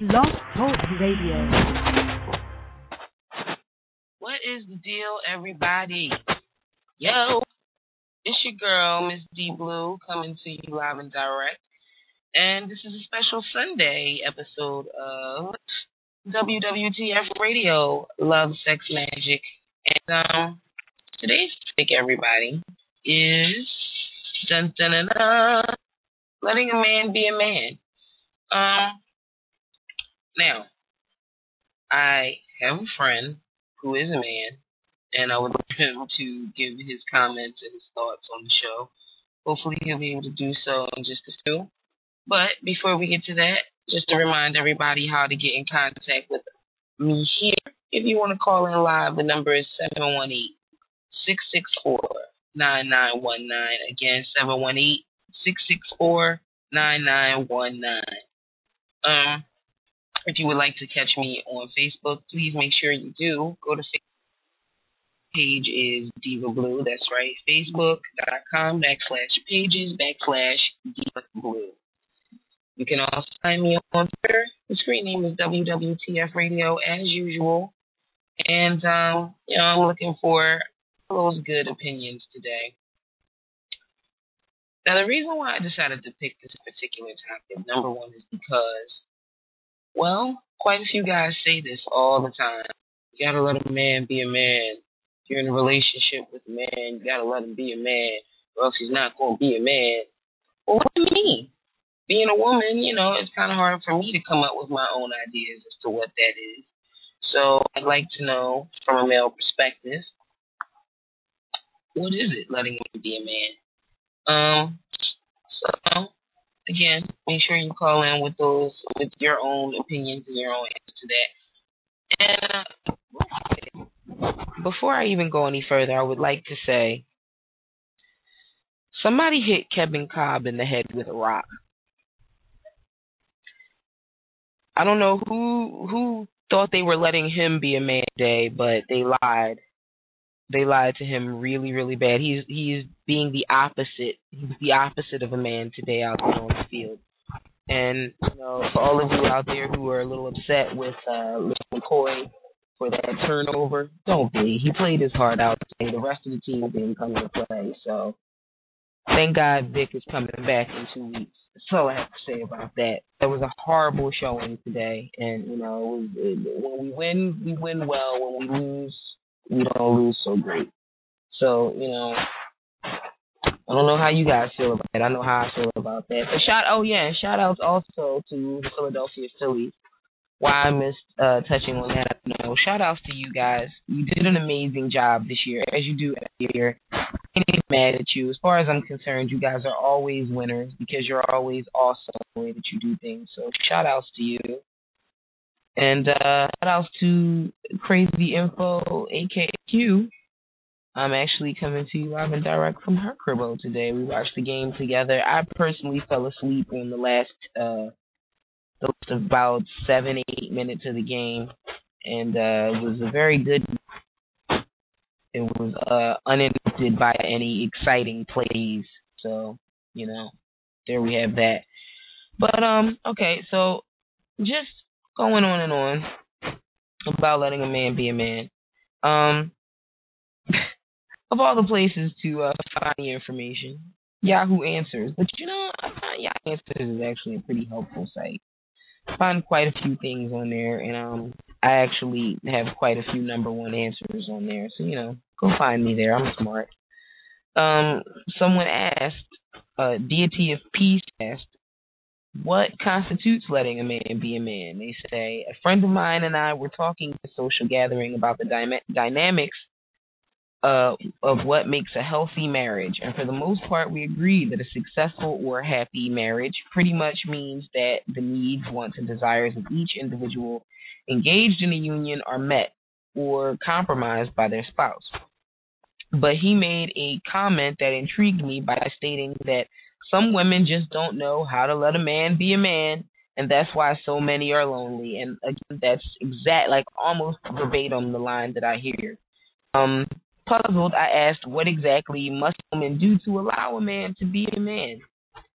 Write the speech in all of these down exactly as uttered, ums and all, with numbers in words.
Blog Talk Radio. What is the deal, everybody? Yo, it's your girl, Miss D Blue, coming to you live and direct. And this is a special Sunday episode of W W T F Radio, Love, Sex, Magic. And um, today's topic, everybody, is dun, dun, dun, dun, letting a man be a man. Um, now, I have a friend who is a man, and I would like him to give his comments and his thoughts on the show. Hopefully he'll be able to do so in just a few. But before we get to that, just to remind everybody how to get in contact with me here. If you want to call in live, the number is seven one eight, six six four, nine nine one nine. Again, seven one eight, six six four, nine nine one nine. Um, if you would like to catch me on Facebook, please make sure you do. Go to Facebook. Page is Diva Blue. That's right. Facebook.com backslash pages backslash Diva Blue. You can also find me on Twitter. The screen name is W W T F Radio as usual. And, um, you know, I'm looking for those good opinions today. Now, the reason why I decided to pick this particular topic, number one, is because, well, quite a few guys say this all the time. You gotta let a man be a man. If you're in a relationship with a man, you gotta let him be a man, or else he's not gonna be a man. Well, what do you mean? Being a woman, you know, it's kind of hard for me to come up with my own ideas as to what that is. So I'd like to know, from a male perspective, what is it, letting him be a man? Um, so, again, make sure you call in with those, with your own opinions and your own answer to that. And uh, before I even go any further, I would like to say, somebody hit Kevin Cobb in the head with a rock. I don't know who who thought they were letting him be a man today, but they lied. They lied to him really, really bad. He's he's being the opposite. He's the opposite of a man today out there on the field. And you know, for all of you out there who are a little upset with uh, McCoy for that turnover, don't be. He played his heart out today. The rest of the team didn't come to play, so thank God Vic is coming back in two weeks. That's all I have to say about that. It was a horrible showing today, and you know, it was, it, when we win, we win well. When we lose, we don't lose so great. So you know, I don't know how you guys feel about it. I know how I feel about that. But shout, oh yeah, and shout outs also to the Philadelphia Phillies. Why I missed uh, touching on that, you know, shout outs to you guys. You did an amazing job this year, as you do every year. I ain't mad at you. As far as I'm concerned, you guys are always winners because you're always awesome the way that you do things. So shout outs to you. And uh, shout outs to Crazy Info, A K A Q. I'm actually coming to you live and direct from her cribbo today. We watched the game together. I personally fell asleep on the last uh, those about seven, eight minutes of the game, and uh, it was a very good. It was uh, uninterrupted by any exciting plays, so you know, there we have that. But um, okay, so just going on and on about letting a man be a man. Um, of all the places to uh, find the information, Yahoo Answers, but you know, Yahoo Answers is actually a pretty helpful site. I find quite a few things on there, and um, I actually have quite a few number one answers on there. So, you know, go find me there. I'm smart. Um, someone asked, uh, Deity of Peace asked, what constitutes letting a man be a man? They say, a friend of mine and I were talking at a social gathering about the dy- dynamics uh, of what makes a healthy marriage. And for the most part, we agreed that a successful or happy marriage pretty much means that the needs, wants, and desires of each individual engaged in a union are met or compromised by their spouse. But he made a comment that intrigued me by stating that some women just don't know how to let a man be a man, and that's why so many are lonely. And again, that's exact, like almost verbatim the line that I hear. Um, puzzled, I asked, what exactly must women do to allow a man to be a man?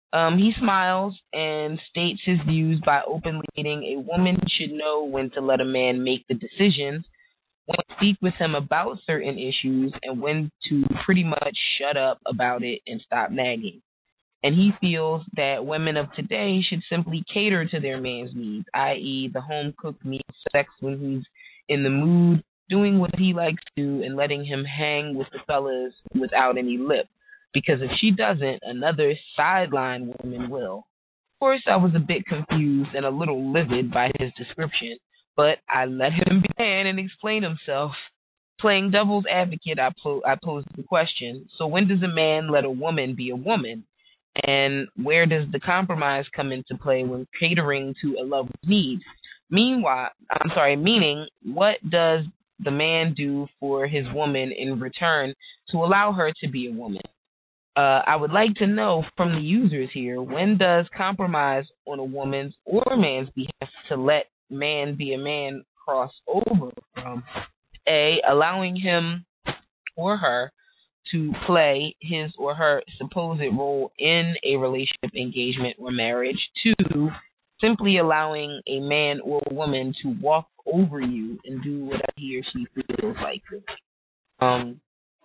Um, he smiles and states his views by openly stating a woman should know when to let a man make the decisions, when to speak with him about certain issues, and when to pretty much shut up about it and stop nagging. And he feels that women of today should simply cater to their man's needs, that is, the home cooked meal, sex when he's in the mood, doing what he likes to do, and letting him hang with the fellas without any lip. Because if she doesn't, another sideline woman will. Of course, I was a bit confused and a little livid by his description, but I let him begin and explain himself. Playing devil's advocate, I, po- I posed the question: so when does a man let a woman be a woman? And where does the compromise come into play when catering to a lover's needs? Meanwhile, I'm sorry, meaning, what does the man do for his woman in return to allow her to be a woman? Uh, I would like to know from the users here, when does compromise on a woman's or man's behalf to let man be a man cross over from A, allowing him or her to play his or her supposed role in a relationship, engagement, or marriage. Two, simply allowing a man or woman to walk over you and do whatever he or she feels like. Um.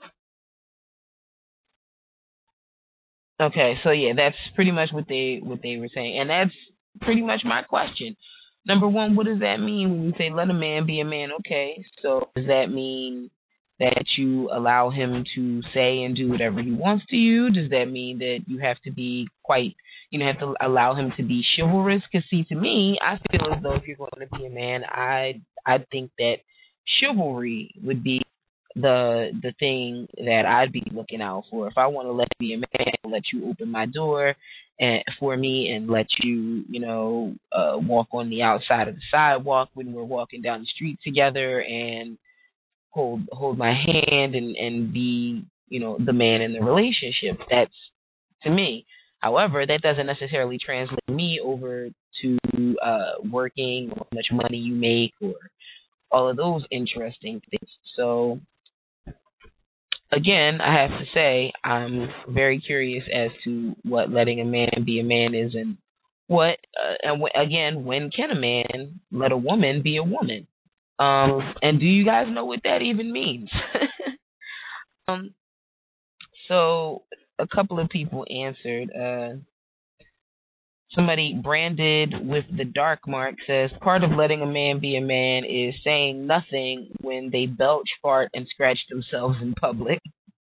Okay, so yeah, that's pretty much what they what they were saying, and that's pretty much my question. Number one, what does that mean when you say let a man be a man? Okay, so does that mean that you allow him to say and do whatever he wants to you? Does that mean that you have to be quite, you know, have to allow him to be chivalrous? Because see, to me, I feel as though if you're going to be a man, I I think that chivalry would be the the thing that I'd be looking out for. If I want to let you be a man, let you open my door and for me and let you, you know, uh, walk on the outside of the sidewalk when we're walking down the street together and hold hold my hand and and be, you know, the man in the relationship. That's to me. However, that doesn't necessarily translate me over to uh working or how much money you make or all of those interesting things. So again, I have to say I'm very curious as to what letting a man be a man is, and what uh, and w- again, when can a man let a woman be a woman? Um, and do you guys know what that even means? um, so a couple of people answered. Uh, somebody branded with the dark mark says part of letting a man be a man is saying nothing when they belch, fart, and scratch themselves in public.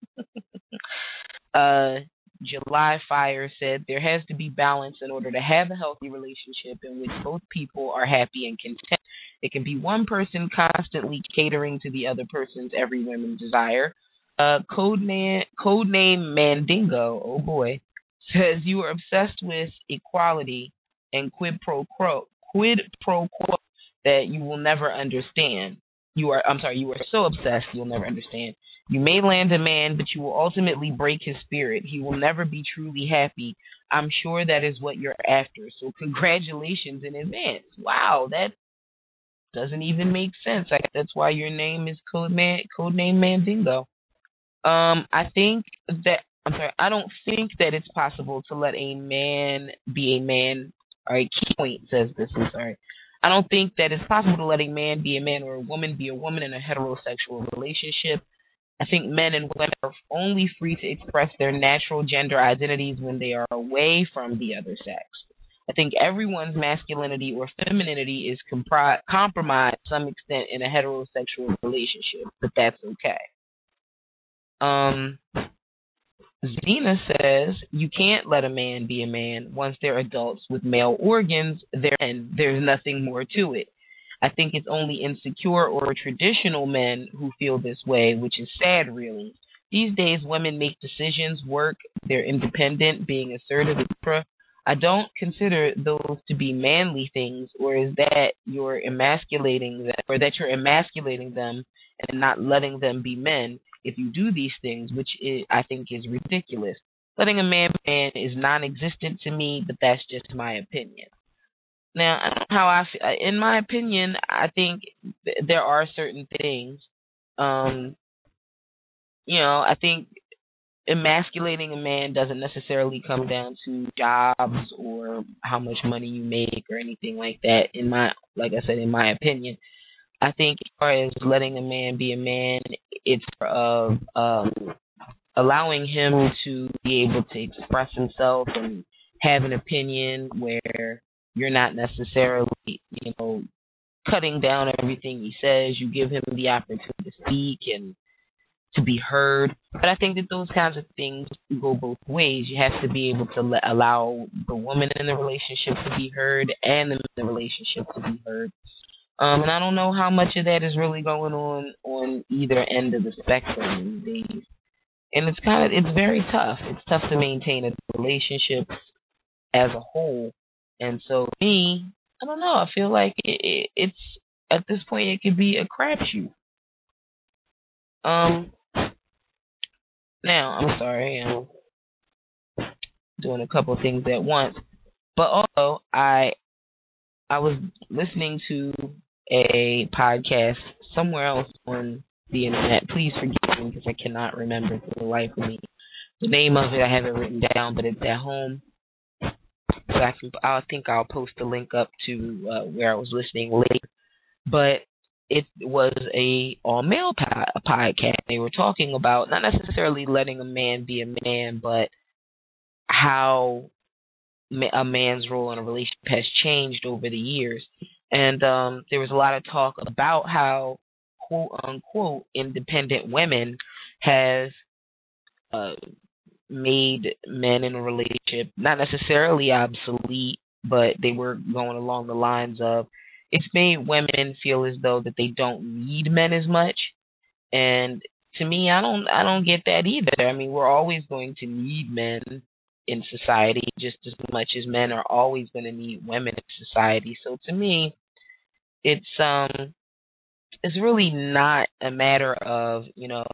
Uh, July Fire said there has to be balance in order to have a healthy relationship in which both people are happy and content. It can be one person constantly catering to the other person's every whim and desire. Uh, codename, codename Mandingo, oh boy, says you are obsessed with equality and quid pro quo, quid pro quo that you will never understand. You are, I'm sorry, you are so obsessed you'll never understand. You may land a man, but you will ultimately break his spirit. He will never be truly happy. I'm sure that is what you're after. So congratulations in advance. Wow, that doesn't even make sense. I, that's why your name is Code Man, Codename Mandingo. Um, I think that I'm sorry. I don't think that it's possible to let a man be a man. All right, key point says this. I'm sorry. I don't think that it's possible to let a man be a man or a woman be a woman in a heterosexual relationship. I think men and women are only free to express their natural gender identities when they are away from the other sex. I think everyone's masculinity or femininity is compri- compromised to some extent in a heterosexual relationship, but that's okay. Um, Zena says you can't let a man be a man once they're adults with male organs. There and there's nothing more to it. I think it's only insecure or traditional men who feel this way, which is sad, really. These days, women make decisions, work, they're independent, being assertive, et cetera. I don't consider those to be manly things, or is that you're emasculating them, or that you're emasculating them and not letting them be men if you do these things, which is, I think is ridiculous. Letting a man be man is non-existent to me, but that's just my opinion. Now, how I feel, in my opinion, I think th- there are certain things. Um, you know, I think emasculating a man doesn't necessarily come down to jobs or how much money you make or anything like that. In my, like I said, in my opinion, I think as far as letting a man be a man, it's of um, allowing him to be able to express himself and have an opinion where you're not necessarily, you know, cutting down everything he says. You give him the opportunity to speak and to be heard. But I think that those kinds of things go both ways. You have to be able to let, allow the woman in the relationship to be heard and the, the relationship to be heard. Um, and I don't know how much of that is really going on on either end of the spectrum these days. And it's kind of it's very tough. It's tough to maintain a relationship as a whole. And so me, I don't know. I feel like it, it, it's at this point it could be a crapshoot. Um, now I'm sorry, I'm doing a couple of things at once, but also I I was listening to a podcast somewhere else on the internet. Please forgive me because I cannot remember for the life of me the name of it. I have it written down, but it's at home. So I can, I think I'll post the link up to uh, where I was listening later. But it was a all male po- podcast. They were talking about not necessarily letting a man be a man, but how a man's role in a relationship has changed over the years. And um, there was a lot of talk about how quote unquote independent women has uh, made men in a relationship not necessarily obsolete, but they were going along the lines of it's made women feel as though that they don't need men as much. And to me, I don't I don't get that either. I mean, we're always going to need men in society just as much as men are always going to need women in society. So to me, it's um it's really not a matter of, you know,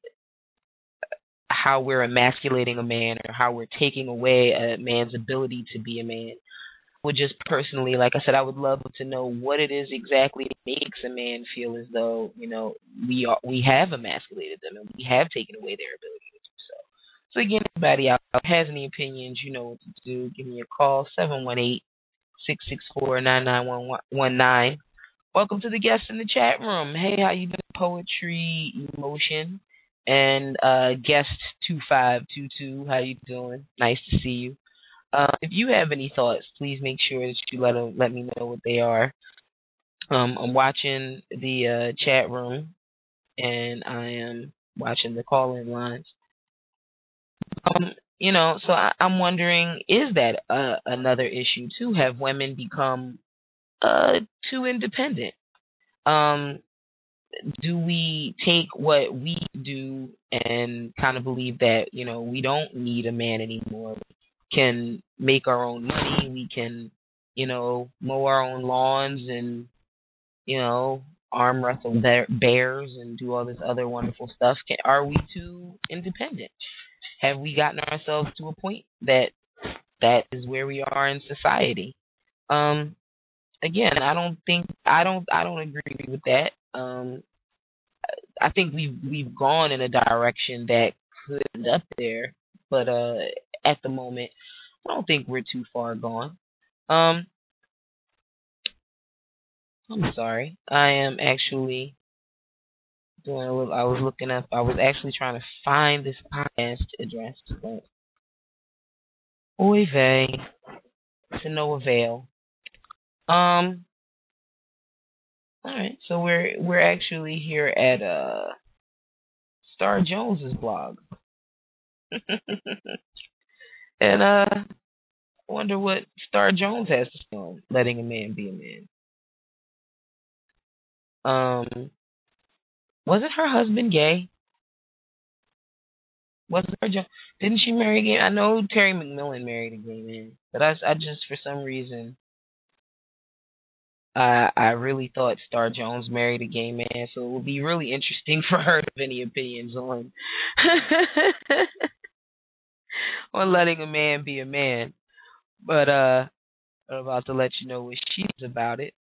how we're emasculating a man or how we're taking away a man's ability to be a man. I would just personally, like I said, I would love to know what it is exactly that makes a man feel as though, you know, we are we have emasculated them and we have taken away their ability to do so. So again, everybody out there has any opinions, you know what to do. Give me a call, seven one eight, six six four, nine nine one nine. Welcome to the guests in the chat room. Hey, how you doing? Poetry, Emotion, and uh, guest two five two two. How you doing? Nice to see you. Uh, if you have any thoughts, please make sure that you let them, let me know what they are. Um, I'm watching the uh, chat room, and I am watching the call-in lines. Um, you know, so I, I'm wondering, is that uh, another issue too? Have women become uh, too independent? Um, do we take what we do and kind of believe that, you know, we don't need a man anymore? We can make our own money. We can, you know, mow our own lawns and, you know, arm wrestle bear- bears and do all this other wonderful stuff. Can, are we too independent? Have we gotten ourselves to a point that that is where we are in society? Um, again, I don't think I don't I don't agree with that. Um, I think we've we've gone in a direction that could end up there, but uh, at the moment, I don't think we're too far gone. Um, I'm sorry, I am actually doing a little. I was looking up. I was actually trying to find this podcast address, but oy vey, to no avail. Um, all right, so we're we're actually here at uh Star Jones's blog, and uh. I wonder what Star Jones has to say on letting a man be a man. Um, wasn't her husband gay? Wasn't her? Jo- Didn't she marry a gay? I know Terry McMillan married a gay man, but I, I just for some reason, I I really thought Star Jones married a gay man. So it would be really interesting for her to have any opinions on on letting a man be a man. But uh, I'm about to let you know what she's about it.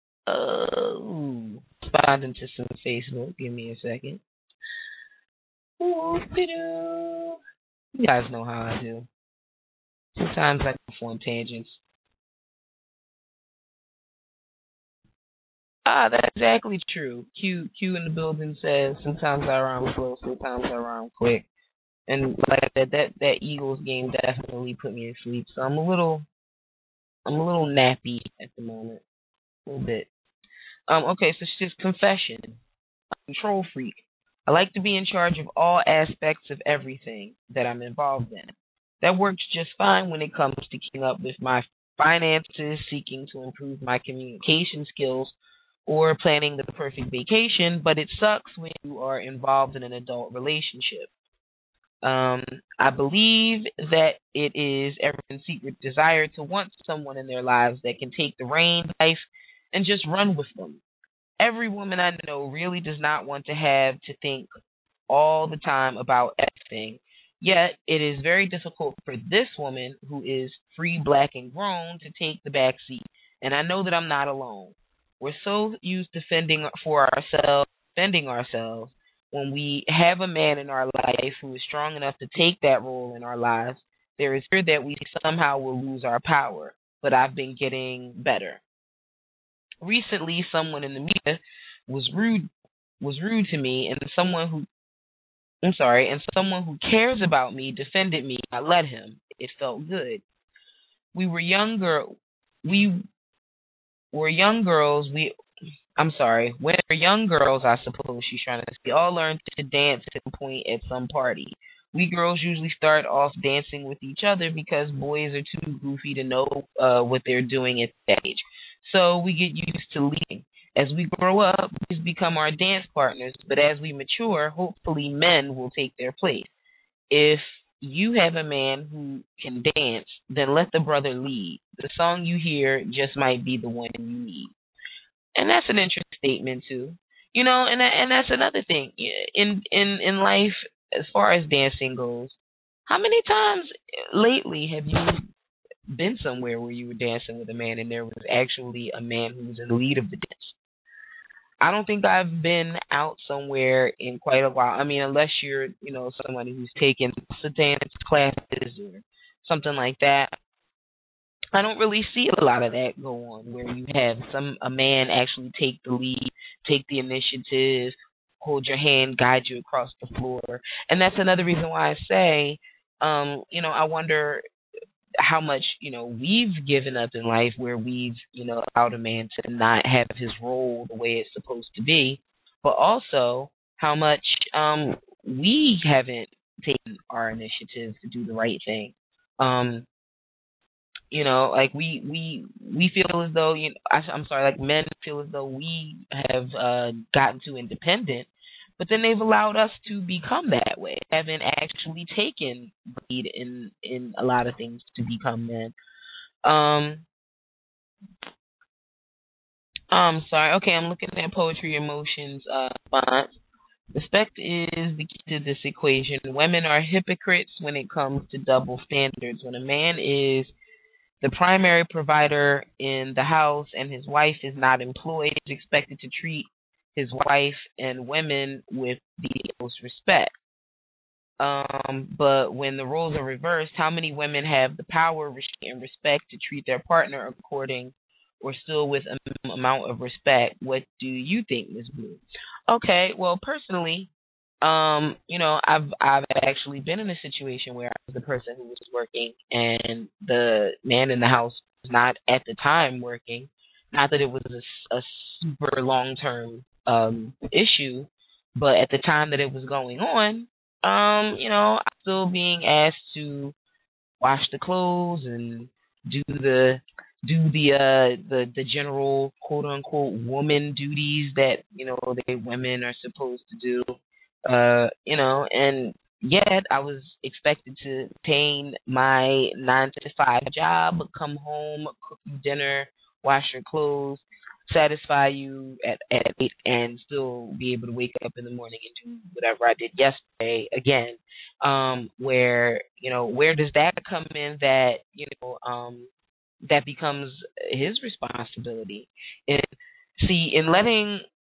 Oh, responding to some Facebook. Give me a second. Whoop-de-doo. You guys know how I do. Sometimes I go on tangents. Ah, that's exactly true. Q Q in the building says sometimes I rhyme slow, sometimes I rhyme quick. And like I said, that that Eagles game definitely put me to sleep. So I'm a little I'm a little nappy at the moment, a little bit. Um, okay, so she's confession. Control freak. I like to be in charge of all aspects of everything that I'm involved in. That works just fine when it comes to keeping up with my finances, seeking to improve my communication skills, or planning the perfect vacation, but it sucks when you are involved in an adult relationship. Um, I believe that it is everyone's secret desire to want someone in their lives that can take the reins of life and just run with them. Every woman I know really does not want to have to think all the time about everything. Yet it is very difficult for this woman who is free, black, and grown to take the back seat. And I know that I'm not alone. We're so used to fending for ourselves, defending ourselves. When we have a man in our life who is strong enough to take that role in our lives, there is fear that we somehow will lose our power. But I've been getting better. Recently, someone in the media was rude was rude to me, and someone who I'm sorry, and someone who cares about me defended me. I let him. It felt good. We were younger. We were young girls. We I'm sorry. When we were young girls, I suppose she's trying to say, we all learned to dance at some point at some party. We girls usually start off dancing with each other because boys are too goofy to know uh, what they're doing at that age. So we get used to leading. As we grow up, boys become our dance partners, but as we mature, hopefully men will take their place. If you have a man who can dance, then let the brother lead. The song you hear just might be the one you need. And that's an interesting statement too. You know, and that, and that's another thing in in in life as far as dancing goes. How many times lately have you been somewhere where you were dancing with a man and there was actually a man who was in the lead of the dance? I don't think I've been out somewhere in quite a while. I mean, unless you're, you know, somebody who's taken some dance classes or something like that. I don't really see a lot of that go on where you have some a man actually take the lead, take the initiative, hold your hand, guide you across the floor. And that's another reason why I say, um, you know, I wonder how much, you know, we've given up in life where we've, you know, allowed a man to not have his role the way it's supposed to be, but also how much um we haven't taken our initiative to do the right thing. Um, you know, like we we we feel as though you know, I, I'm sorry, like men feel as though we have uh, gotten too independent, but then they've allowed us to become that way, haven't actually taken lead in in a lot of things to become men. Um, I'm sorry. Okay, I'm looking at poetry emotions uh, response. Respect is the key to this equation. Women are hypocrites when it comes to double standards. When a man is the primary provider in the house and his wife is not employed, is expected to treat his wife and women with the utmost respect. Um, but when the roles are reversed, how many women have the power and respect to treat their partner according or still with a minimum amount of respect? What do you think, Miz Blue? Okay, well, personally, um, you know, I've I've actually been in a situation where I was the person who was working and the man in the house was not at the time working. Not that it was a, a super long term um issue, but at the time that it was going on, um, you know, I'm still being asked to wash the clothes and do the do the uh the the general quote unquote woman duties that you know they women are supposed to do. Uh, you know, and yet I was expected to obtain my nine to five job, come home, cook you dinner, wash your clothes, satisfy you at at eight, and still be able to wake up in the morning and do whatever I did yesterday again. Um, where you know where does that come in? That you know um that becomes his responsibility. And see, in letting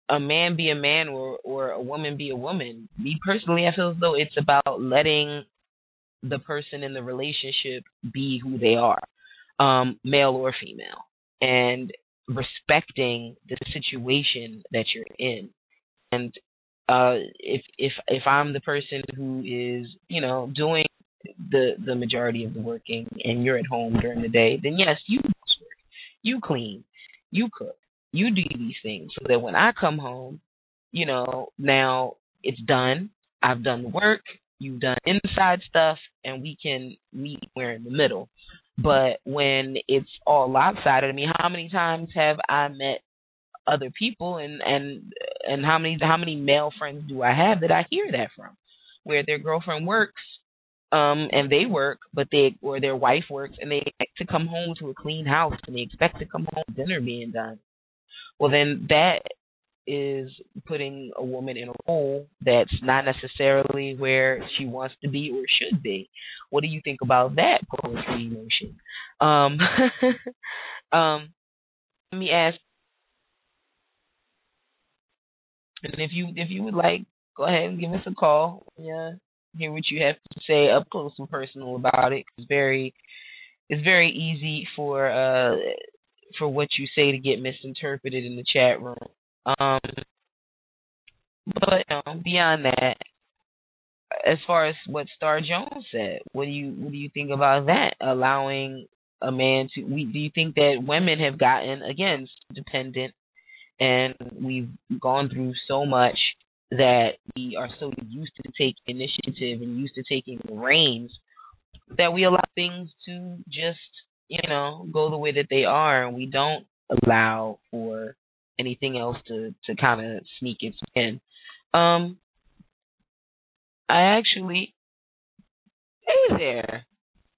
a man be a man or or a woman be a woman. Me personally, I feel as though it's about letting the person in the relationship be who they are, um, male or female, and respecting the situation that you're in. And uh, if if if I'm the person who is, you know, doing the the majority of the working, and you're at home during the day, then yes, you you clean, you cook, you do these things so that when I come home, you know, now it's done. I've done the work, you've done inside stuff, and we can meet where in the middle. But when it's all lopsided, I mean, how many times have I met other people, and and and how many how many male friends do I have that I hear that from, where their girlfriend works, um, and they work, but they or their wife works, and they expect to come home to a clean house, and they expect to come home with dinner being done. Well, then that is putting a woman in a role that's not necessarily where she wants to be or should be. What do you think about that poetry emotion? Um, um, let me ask, and if you if you would like, go ahead and give us a call. Yeah, hear what you have to say up close and personal about it. It's very it's very easy for uh for what you say to get misinterpreted in the chat room. Um, but you know, beyond that, as far as what Star Jones said, what do you what do you think about that? Allowing a man to, we do you think that women have gotten again dependent, and we've gone through so much that we are so used to taking initiative and used to taking the reins that we allow things to just, you know, go the way that they are, and we don't allow for anything else to to kind of sneak its in. Um, I actually, hey there.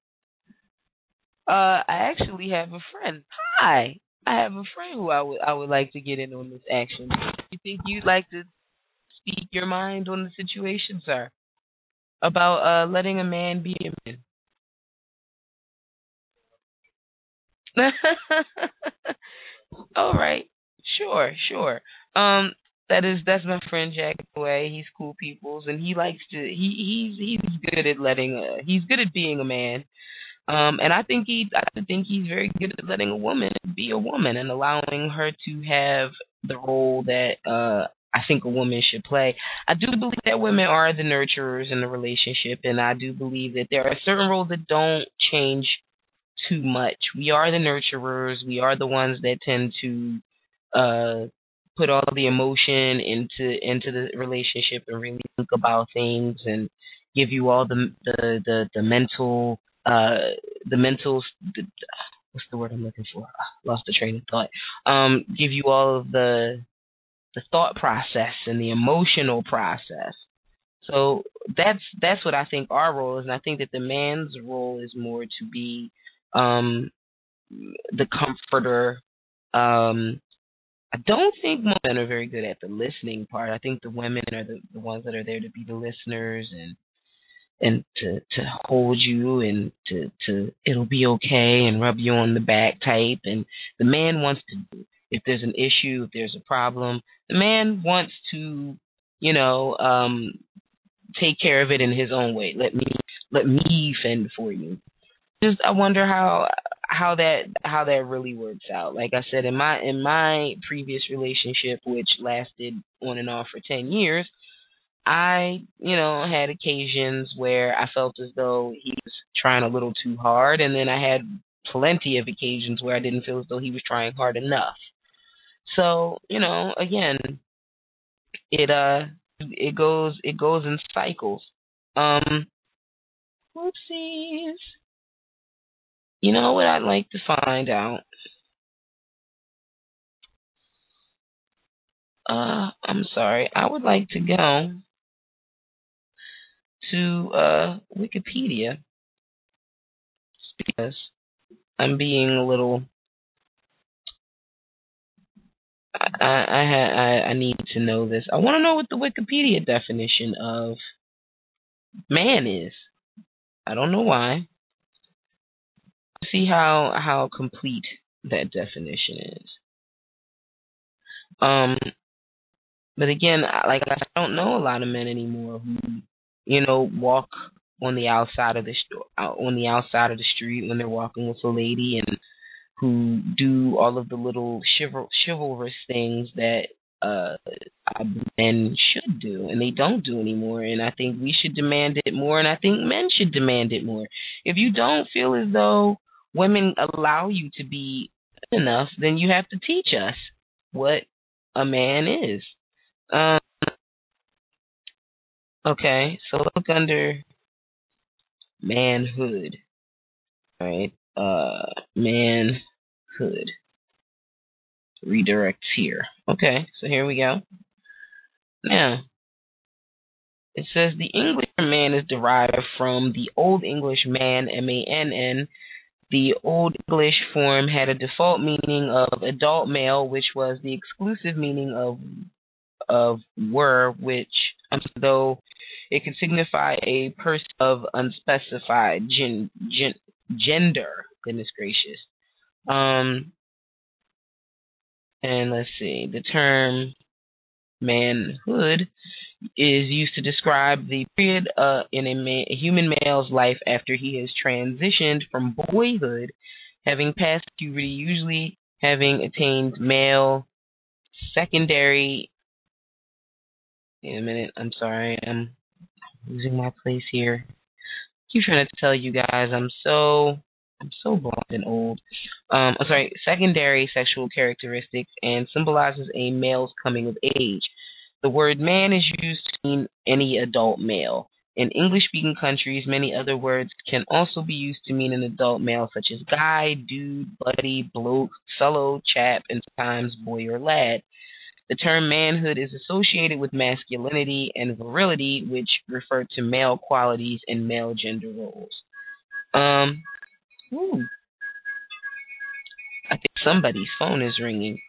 Uh, I actually have a friend. Hi, I have a friend who I would I would like to get in on this action. You think you'd like to speak your mind on the situation, sir? About uh letting a man be a man. All right. Sure, sure. Um that is that's my friend Jack Away. He's cool peoples, and he likes to he he's he's good at letting uh, he's good at being a man. Um and I think he I think he's very good at letting a woman be a woman and allowing her to have the role that uh I think a woman should play. I do believe that women are the nurturers in the relationship, and I do believe that there are certain roles that don't change too much. We are the nurturers. We are the ones that tend to uh, put all the emotion into into the relationship and really think about things and give you all the the the, the mental uh the mental the, what's the word I'm looking for? I lost the train of thought. Um, give you all of the the thought process and the emotional process. So that's that's what I think our role is, and I think that the man's role is more to be um, the comforter. Um, I don't think most men are very good at the listening part. I think the women are the, the ones that are there to be the listeners and and to to hold you and to to it'll be okay and rub you on the back type. And the man wants to, if there's an issue, if there's a problem, the man wants to, you know, um, take care of it in his own way. Let me let me fend for you. Just I wonder how how that how that really works out. Like I said, in my in my previous relationship, which lasted on and off for ten years, I, you know, had occasions where I felt as though he was trying a little too hard, and then I had plenty of occasions where I didn't feel as though he was trying hard enough. So, you know, again, it uh it goes it goes in cycles. Um, Whoopsies. You know what I'd like to find out? Uh, I'm sorry. I would like to go to uh Wikipedia because I'm being a little. I I I, I need to know this. I want to know what the Wikipedia definition of man is. I don't know why. See how how complete that definition is. Um, But again, I- like I don't know a lot of men anymore who, you know, walk on the outside of the st- out on the outside of the street when they're walking with a lady, and who do all of the little chival- chivalrous things that uh, uh, men should do, and they don't do anymore. And I think we should demand it more, and I think men should demand it more. If you don't feel as though women allow you to be good enough, then you have to teach us what a man is. Um, okay, so look under manhood, right? Uh, manhood redirects here. Okay, so here we go. Now, it says the English for man is derived from the Old English man, M A N N. The Old English form had a default meaning of adult male, which was the exclusive meaning of of were, which, um, though it could signify a person of unspecified gen, gen, gender. Goodness gracious. Um, and let's see, the term manhood is used to describe the period uh, in a, ma- a human male's life after he has transitioned from boyhood, having passed puberty, usually having attained male secondary. Wait a minute, I'm sorry, I'm losing my place here. I keep trying to tell you guys I'm so I'm so blonde and old. Um, I'm sorry, secondary sexual characteristics, and symbolizes a male's coming of age. The word man is used to mean any adult male. In English-speaking countries, many other words can also be used to mean an adult male, such as guy, dude, buddy, bloke, fellow, chap, and sometimes boy or lad. The term manhood is associated with masculinity and virility, which refer to male qualities and male gender roles. Um, ooh, I think somebody's phone is ringing.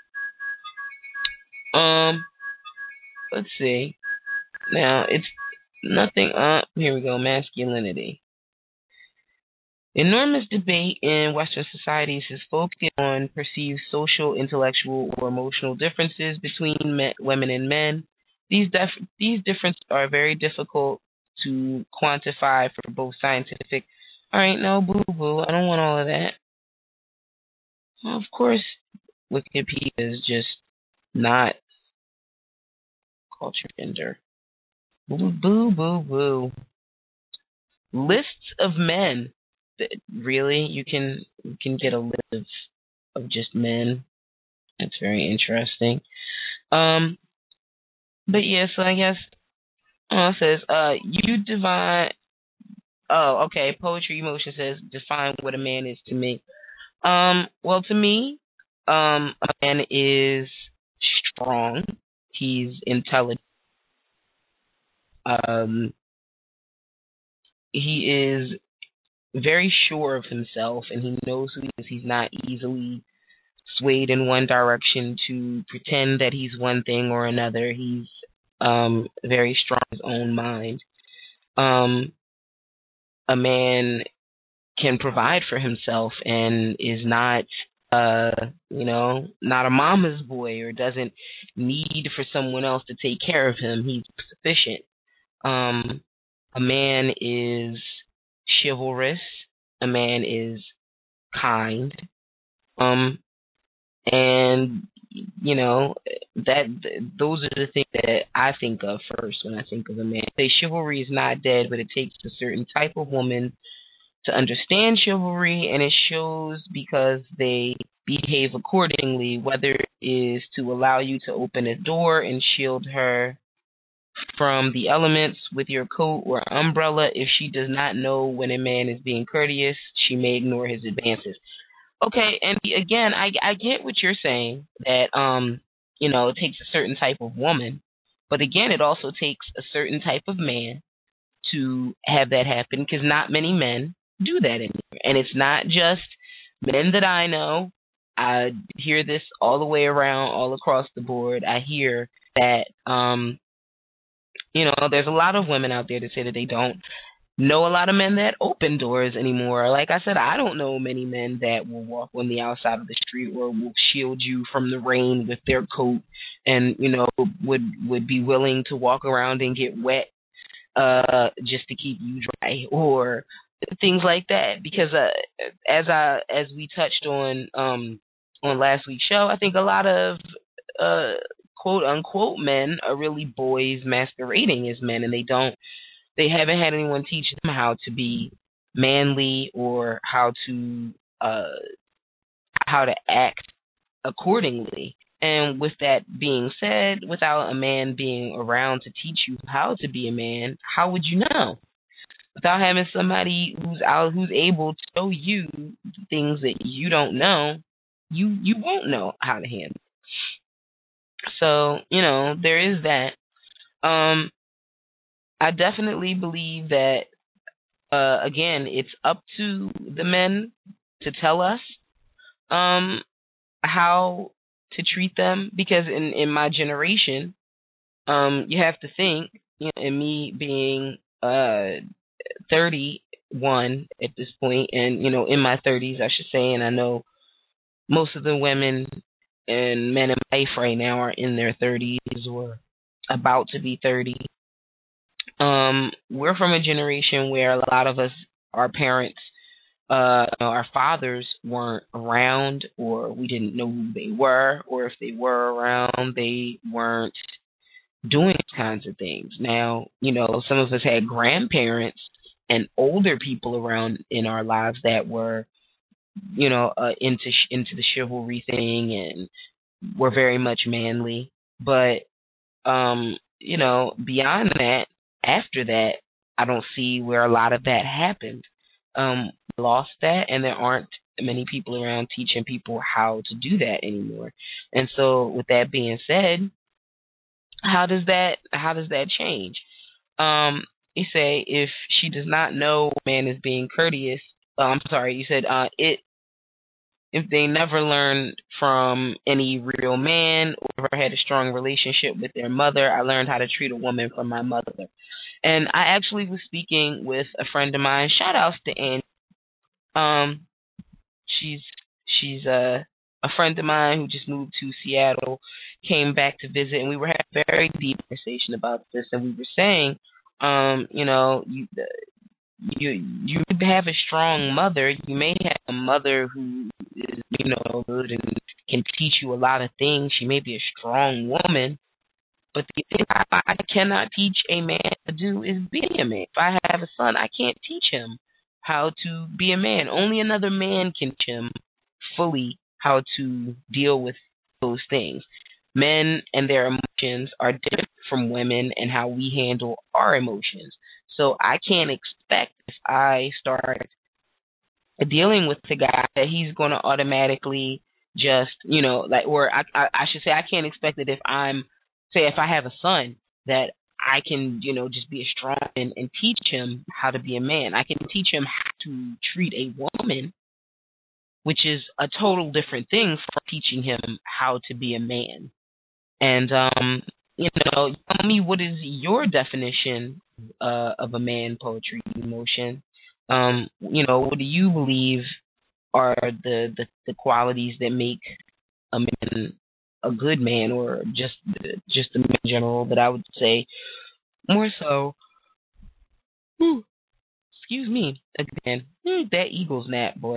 Um, let's see. Now, it's nothing up. Here we go. Masculinity. Enormous debate in Western societies has focused on perceived social, intellectual, or emotional differences between men, women and men. These def- these differences are very difficult to quantify for both scientific. All right, no, boo boo. I don't want all of that. Well, of course, Wikipedia is just not culture gender. Boo boo boo boo. Lists of men. Really, you can you can get a list of, of just men. That's very interesting. Um, but yeah, so I guess uh, it says uh you divine. Oh, okay. Poetry Emotion says define what a man is to me. Um, well, to me, um, a man is strong. He's intelligent. Um, he is very sure of himself, and he knows who he is. He's not easily swayed in one direction to pretend that he's one thing or another. He's um, very strong in his own mind. Um, a man can provide for himself and is not, uh, you know, not a mama's boy, or doesn't need for someone else to take care of him. He's sufficient. Um, a man is chivalrous. A man is kind. Um, and you know that those are the things that I think of first when I think of a man. Say chivalry is not dead, but it takes a certain type of woman to understand chivalry, and it shows because they behave accordingly, whether it is to allow you to open a door and shield her from the elements with your coat or umbrella. If she does not know when a man is being courteous, she may ignore his advances. Okay, and again, I I get what you're saying, that um you know it takes a certain type of woman, but again, it also takes a certain type of man to have that happen, because not many men do that anymore, and it's not just men that I know. I hear this all the way around, all across the board. I hear that um you know there's a lot of women out there that say that they don't know a lot of men that open doors anymore. Like I said, I don't know many men that will walk on the outside of the street or will shield you from the rain with their coat and, you know, would would be willing to walk around and get wet uh just to keep you dry or things like that. Because uh, as I as we touched on um on last week's show, I think a lot of uh quote unquote men are really boys masquerading as men, and they don't they haven't had anyone teach them how to be manly or how to uh how to act accordingly. And with that being said, without a man being around to teach you how to be a man, how would you know? Without having somebody who's out who's able to show you things that you don't know, you you won't know how to handle. So, you know, there is that. Um I definitely believe that uh again, it's up to the men to tell us um how to treat them, because in in my generation, um you have to think, you know, and me being uh thirty-one at this point, and you know, in my thirties I should say, and I know most of the women and men in life right now are in their thirties or about to be thirty. Um we're from a generation where a lot of us, our parents, uh, our fathers weren't around, or we didn't know who they were, or if they were around, they weren't doing kinds of things. Now, you know, some of us had grandparents and older people around in our lives that were, you know, uh, into into the chivalry thing and were very much manly. But, um, you know, beyond that, after that, I don't see where a lot of that happened. Um, lost that, and there aren't many people around teaching people how to do that anymore. And so, with that being said, how does that how does that change? Um, you say if she does not know a man is being courteous. Uh, I'm sorry, you said uh, it if they never learned from any real man or ever had a strong relationship with their mother. I learned how to treat a woman from my mother. And I actually was speaking with a friend of mine. Shout outs to Annie. Um, she's she's a a friend of mine who just moved to Seattle, came back to visit, and we were having a very deep conversation about this. And we were saying, um, you know, you you you have a strong mother. You may have a mother who is, you know, good and can teach you a lot of things. She may be a strong woman, but the thing I, I cannot teach a man to do is be a man. If I have a son, I can't teach him how to be a man. Only another man can teach him fully how to deal with those things. Men and their emotions are different from women and how we handle our emotions. So I can't expect, if I start dealing with the guy, that he's going to automatically just, you know, like, or I, I, I should say, I can't expect that if I'm, say, if I have a son, that I can, you know, just be a strong and, and teach him how to be a man. I can teach him how to treat a woman, which is a total different thing from teaching him how to be a man. And, um, you know, tell me, what is your definition uh, of a man, poetry, emotion? Um, you know, what do you believe are the, the, the qualities that make a man a good man, or just just a man in general? But I would say more so. Whew, excuse me again. Hmm, that Eagles nap, boy.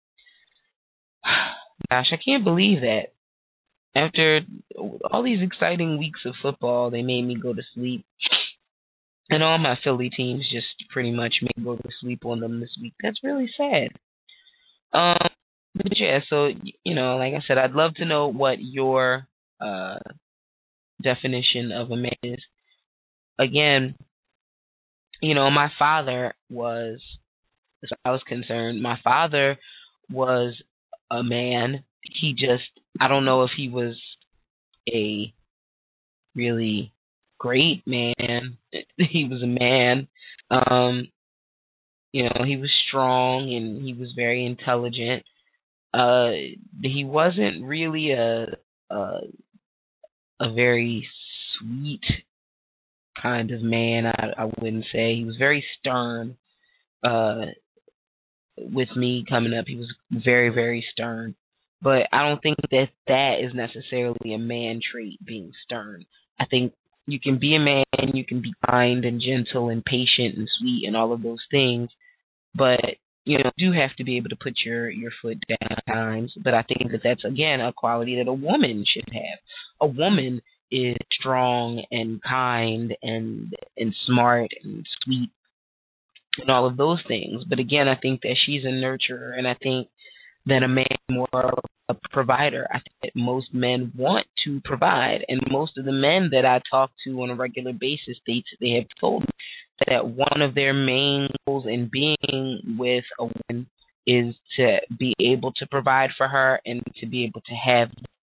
Gosh, I can't believe that. After all these exciting weeks of football, they made me go to sleep. And all my Philly teams just pretty much made me go to sleep on them this week. That's really sad. Um, but yeah, so, you know, like I said, I'd love to know what your uh, definition of a man is. Again, you know, my father was, as I was concerned, my father was a man. He just, I don't know if he was a really great man. He was a man. Um, you know, he was strong and he was very intelligent. Uh, he wasn't really a a, a very sweet kind of man. I, I wouldn't say he was very stern. uh, with me coming up. He was very, very stern. But I don't think that that is necessarily a man trait, being stern. I think you can be a man, you can be kind and gentle and patient and sweet and all of those things, but you know, you do have to be able to put your your foot down at times. But I think that that's again a quality that a woman should have. A woman is strong and kind and and smart and sweet and all of those things. But again, I think that she's a nurturer, and I think that a man is more of a provider. I think that most men want to provide, and most of the men that I talk to on a regular basis, they they have told me that one of their main goals in being with a woman is to be able to provide for her and to be able to have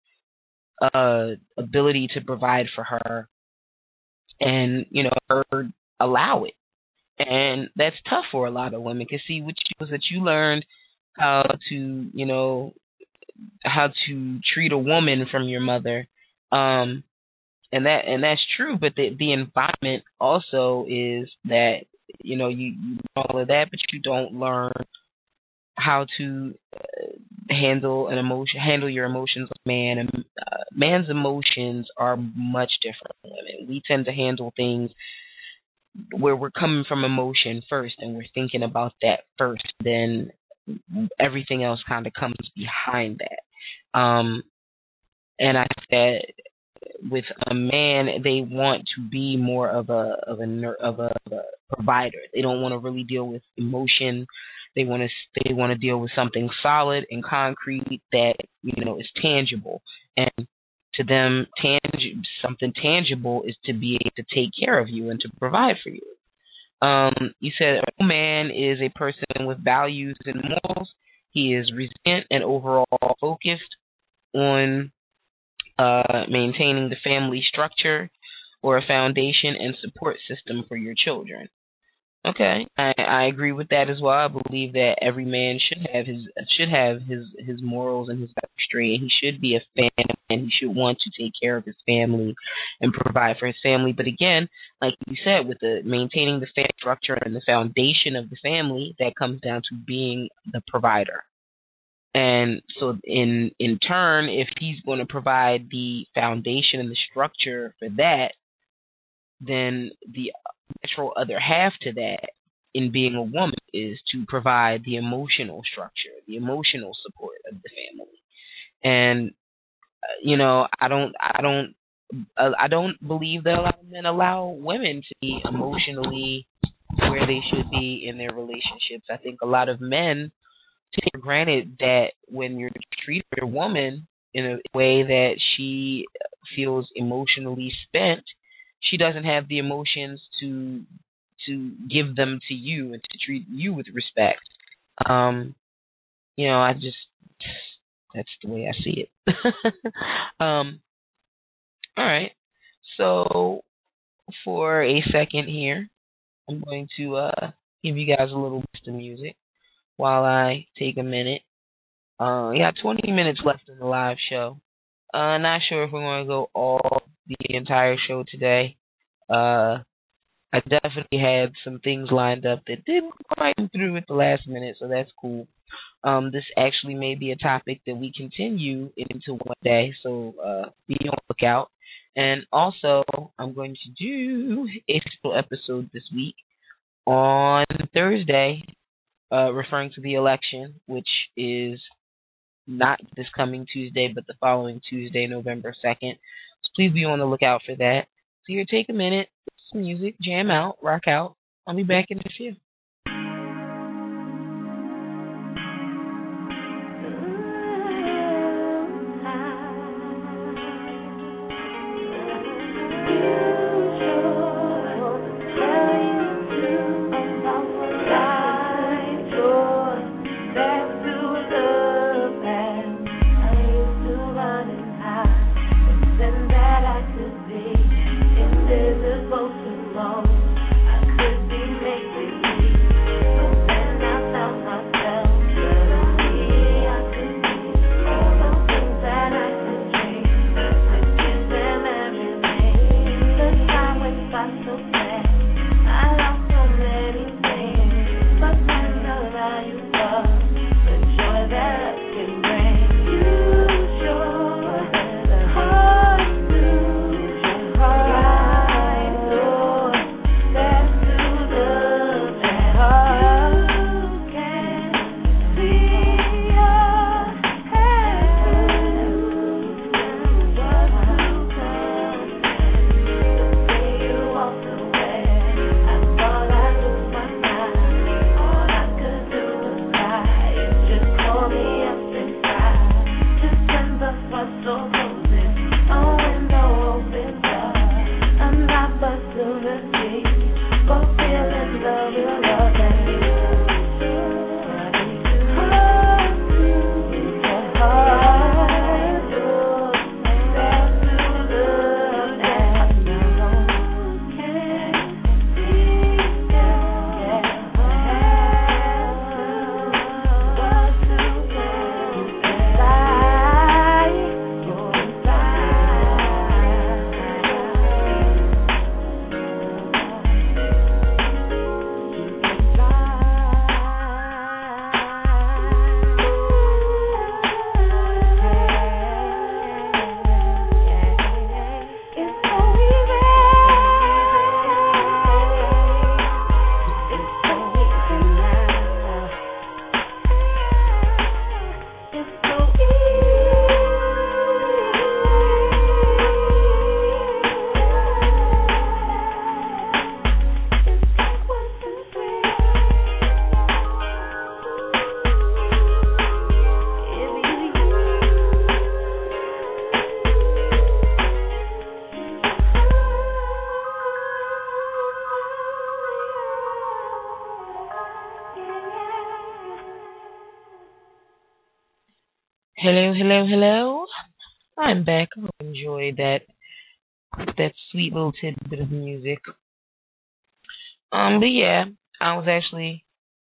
uh ability to provide for her, and you know, her allow it. And that's tough for a lot of women, because see, what you, that you learned how to, you know, how to treat a woman from your mother, um, and that and that's true. But the the environment also is that, you know, you, you learn all of that, but you don't learn how to uh, handle an emotion, handle your emotions like man. And uh, man's emotions are much different from women. We tend to handle things where we're coming from emotion first, and we're thinking about that first, then everything else kind of comes behind that. Um, and I said, with a man, they want to be more of a of a of a, of a provider. They don't want to really deal with emotion. They want to they want to deal with something solid and concrete that, you know, is tangible. And to them, tang- something tangible is to be able to take care of you and to provide for you. Um, you said a man is a person with values and morals. He is resilient and overall focused on uh, maintaining the family structure or a foundation and support system for your children. Okay, I, I agree with that as well. I believe that every man should have his should have his, his morals and his values straight. He should be a fan, and he should want to take care of his family and provide for his family. But again, like you said, with the maintaining the family structure and the foundation of the family, that comes down to being the provider. And so, in in turn, if he's going to provide the foundation and the structure for that, then the natural other half to that, in being a woman, is to provide the emotional structure, the emotional support of the family. And uh, you know, I don't, I don't, uh, I don't believe that a lot of men allow women to be emotionally where they should be in their relationships. I think a lot of men take for granted that when you're treating your woman in a way that she feels emotionally spent, she doesn't have the emotions to to give them to you and to treat you with respect. Um, you know, I just that's the way I see it. um, all right. So for a second here, I'm going to uh, give you guys a little bit of music while I take a minute. Uh, we got twenty minutes left in the live show. Uh, not sure if we're going to go all the entire show today. Uh, I definitely had some things lined up that didn't quite come through at the last minute, so that's cool. Um, this actually may be a topic that we continue into one day, so uh, be on the lookout. And also, I'm going to do a special episode this week on Thursday, uh, referring to the election, which is not this coming Tuesday, but the following Tuesday, November second. So please be on the lookout for that. So here, take a minute, some music, jam out, rock out. I'll be back in a few. Invisible to most, I could be made to be. hello, hello. I'm back. I enjoyed that that sweet little tidbit of music. Um, but yeah, I was actually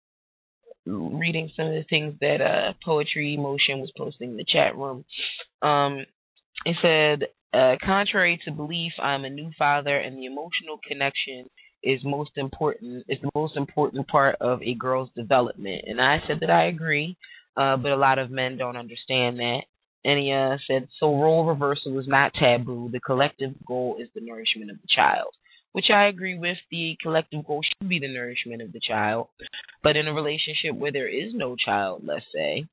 reading some of the things that uh Poetry Emotion was posting in the chat room. Um, it said, uh, contrary to belief, I'm a new father, and the emotional connection is most important. Is the most important part of a girl's development, and I said that I agree, uh, but a lot of men don't understand that. And he uh, said, so role reversal is not taboo. The collective goal is the nourishment of the child, which I agree with. The collective goal should be the nourishment of the child, but in a relationship where there is no child, let's say,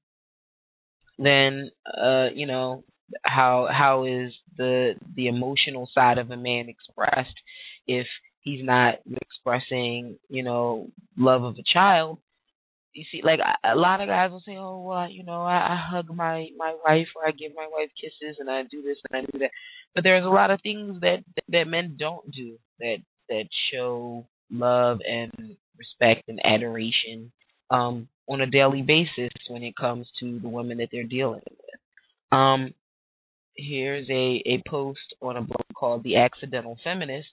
then uh, you know, how how is the the emotional side of a man expressed if he's not expressing, you know, love of a child? You see, like a a lot of guys will say, "Oh, well, you know, I, I hug my my wife, or I give my wife kisses, and I do this and I do that." But there's a lot of things that that men don't do that that show love and respect and adoration um, on a daily basis when it comes to the women that they're dealing with. Um, Here's a a post on a blog called "The Accidental Feminist"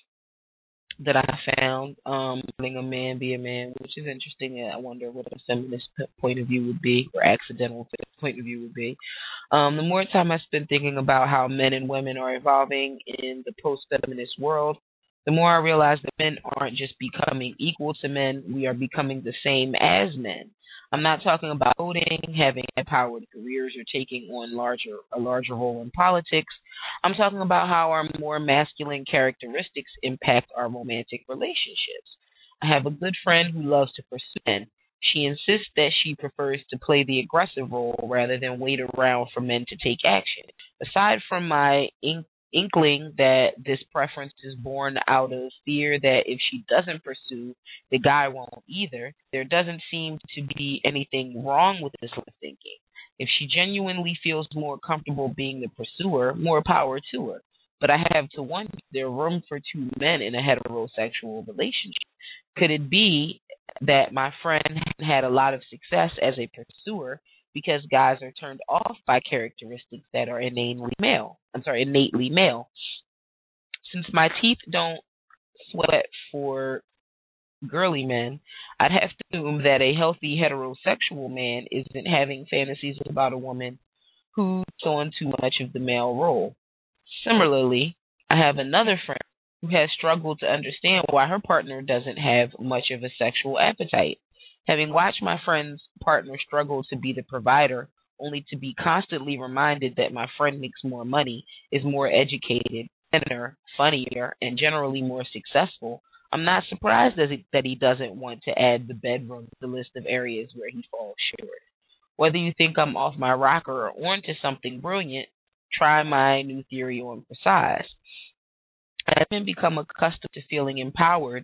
that I found, um, letting a man be a man, which is interesting. I wonder what a feminist p- point of view would be, or accidental point of view would be. Um, the more time I spend thinking about how men and women are evolving in the post-feminist world, the more I realize that men aren't just becoming equal to men; we are becoming the same as men. I'm not talking about voting, having empowered careers, or taking on larger a larger role in politics. I'm talking about how our more masculine characteristics impact our romantic relationships. I have a good friend who loves to pursue men. She insists that she prefers to play the aggressive role rather than wait around for men to take action. Aside from my in- inkling that this preference is born out of fear that if she doesn't pursue, the guy won't either, there doesn't seem to be anything wrong with this line of thinking. If she genuinely feels more comfortable being the pursuer, more power to her. But I have to wonder, is there room for two men in a heterosexual relationship? Could it be that my friend had a lot of success as a pursuer because guys are turned off by characteristics that are innately male? I'm sorry, innately male. Since my teeth don't sweat for girly men, I'd have to assume that a healthy heterosexual man isn't having fantasies about a woman who's on too much of the male role. Similarly, I have another friend who has struggled to understand why her partner doesn't have much of a sexual appetite. Having watched my friend's partner struggle to be the provider, only to be constantly reminded that my friend makes more money, is more educated, thinner, funnier, and generally more successful, I'm not surprised that he, that he doesn't want to add the bedroom to the list of areas where he falls short. Whether you think I'm off my rocker or onto something brilliant, try my new theory on for size. As men become accustomed to feeling empowered,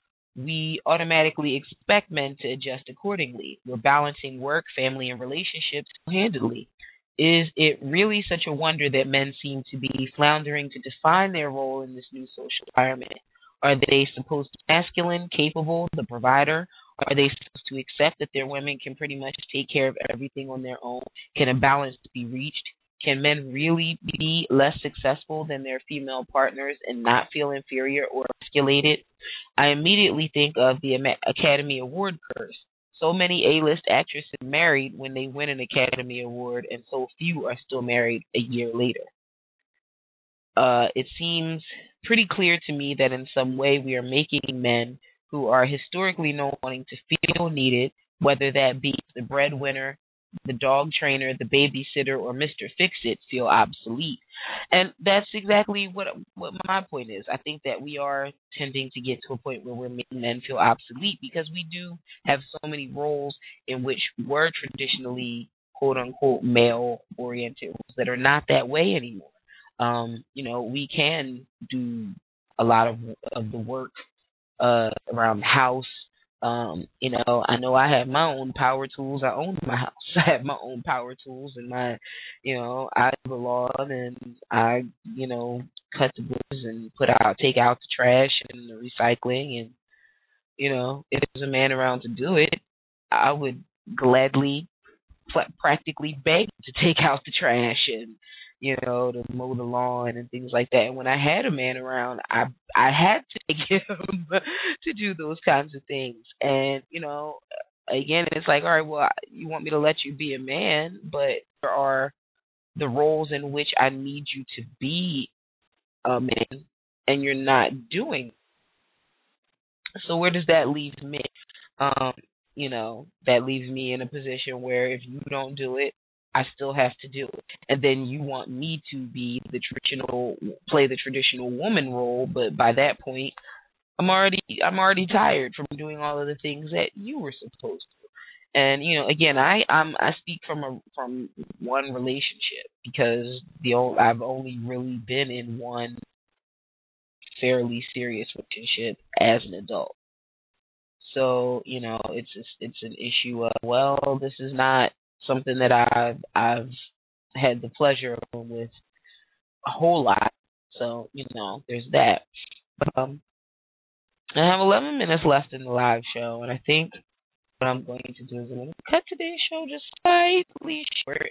we automatically expect men to adjust accordingly. We're balancing work, family, and relationships handedly. Is it really such a wonder that men seem to be floundering to define their role in this new social environment? Are they supposed to be masculine, capable, the provider? Are they supposed to accept that their women can pretty much take care of everything on their own? Can a balance be reached? Can men really be less successful than their female partners and not feel inferior or emasculated? I immediately think of the Academy Award curse. So many A-list actresses married when they win an Academy Award, and so few are still married a year later. Uh, it seems pretty clear to me that in some way we are making men who are historically known wanting to feel needed, whether that be the breadwinner, the dog trainer, the babysitter, or mister Fix-It, feel obsolete. And that's exactly what what my point is. I think that we are tending to get to a point where we're making men feel obsolete because we do have so many roles in which were traditionally quote unquote male oriented roles that are not that way anymore. Um, you know, we can do a lot of of the work uh around the house. Um, you know, I know I have my own power tools. I own my house. I have my own power tools and my, you know, I have a lawn and I, you know, cut the bushes and put out, take out the trash and the recycling. And, you know, if there's a man around to do it, I would gladly pl- practically begged to take out the trash and you know to mow the lawn and things like that. And when I had a man around, I I had to get him to do those kinds of things. And you know, again, it's like, all right, well, you want me to let you be a man, but there are the roles in which I need you to be a man, and you're not doing. So where does that leave me? Um, you know, that leaves me in a position where if you don't do it, I still have to do it. And then you want me to be the traditional, play the traditional woman role, but by that point, I'm already, I'm already tired from doing all of the things that you were supposed to. And you know, again, I I'm I speak from a from one relationship because the old I've only really been in one fairly serious relationship as an adult. So you know, it's just, it's an issue of, well, this is not something that I've I've had the pleasure of with a whole lot. So you know, there's that. But, um, I have eleven minutes left in the live show, and I think what I'm going to do is I'm going to cut today's show just slightly short.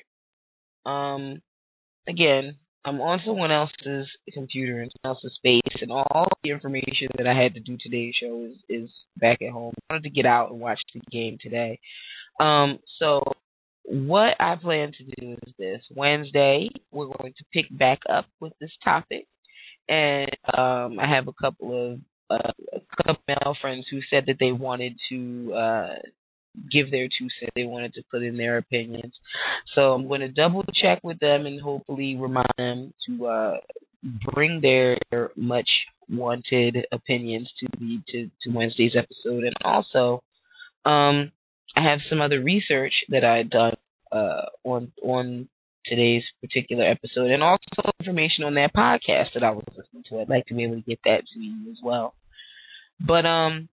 Um, again, I'm on someone else's computer and someone else's space, and all the information that I had to do today's show is, is back at home. I wanted to get out and watch the game today. Um, so what I plan to do is this. Wednesday, we're going to pick back up with this topic, and um, I have a couple of uh, a couple male friends who said that they wanted to uh, give their two cents. They wanted to put in their opinions. So I'm going to double check with them and hopefully remind them to uh, bring their much wanted opinions to the to, to Wednesday's episode. And also, um, I have some other research that I had done uh, on on today's particular episode, and also information on that podcast that I was listening to. I'd like to be able to get that to you as well. But um,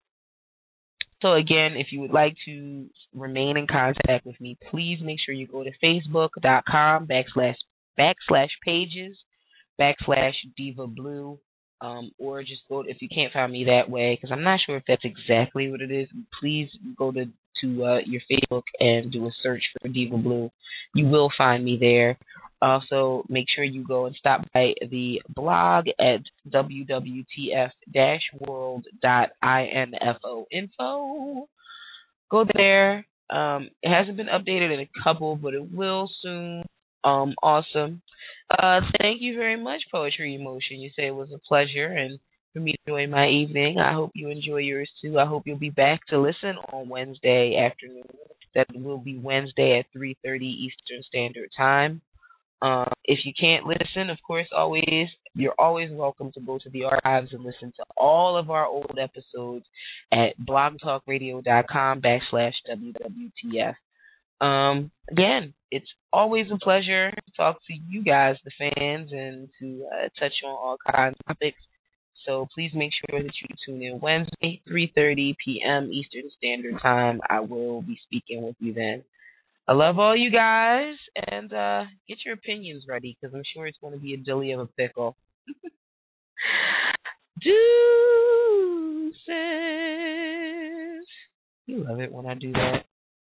so again, if you would like to remain in contact with me, please make sure you go to facebook.com backslash backslash pages backslash diva blue, um, or just go if you can't find me that way because I'm not sure if that's exactly what it is. Please go to to uh, your Facebook and do a search for Diva Blue. You will find me there. Also, make sure you go and stop by the blog at w w t f dash world dot info. Info. Go there. Um, it hasn't been updated in a couple, but it will soon. Um, awesome. Uh, thank you very much, Poetry Emotion. You say it was a pleasure, and for me to enjoy my evening. I hope you enjoy yours too. I hope you'll be back to listen on Wednesday afternoon. That will be Wednesday at three thirty Eastern Standard Time. Um, if you can't listen, of course, always you're always welcome to go to the archives and listen to all of our old episodes at blogtalkradio.com backslash WWTF. Um, again, it's always a pleasure to talk to you guys, the fans, and to uh, touch on all kinds of topics. So please make sure that you tune in Wednesday, three thirty p.m. Eastern Standard Time. I will be speaking with you then. I love all you guys, and uh, get your opinions ready because I'm sure it's going to be a dilly of a pickle. Deuces. You love it when I do that.